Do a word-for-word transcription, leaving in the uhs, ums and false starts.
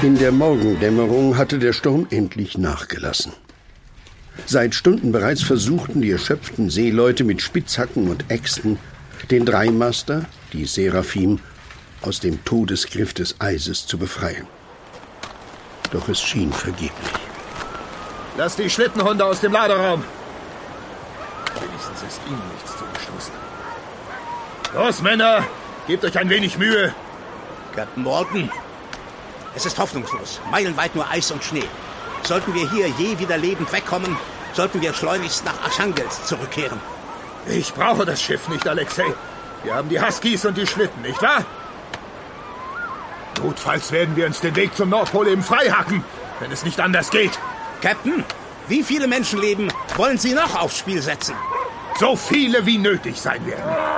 In der Morgendämmerung hatte der Sturm endlich nachgelassen. Seit Stunden bereits versuchten die erschöpften Seeleute mit Spitzhacken und Äxten den Dreimaster, die Seraphim, aus dem Todesgriff des Eises zu befreien. Doch es schien vergeblich. Lass die Schlittenhunde aus dem Laderaum. Wenigstens ist ihnen nichts zugestoßen. Los, Männer, gebt euch ein wenig Mühe. Captain Walton, es ist hoffnungslos. Meilenweit nur Eis und Schnee. Sollten wir hier je wieder lebend wegkommen, sollten wir schleunigst nach Archangels zurückkehren. Ich brauche das Schiff nicht, Alexei. Wir haben die Huskies und die Schlitten, nicht wahr? Notfalls werden wir uns den Weg zum Nordpol eben freihacken, wenn es nicht anders geht. Captain, wie viele Menschenleben wollen Sie noch aufs Spiel setzen? So viele, wie nötig sein werden.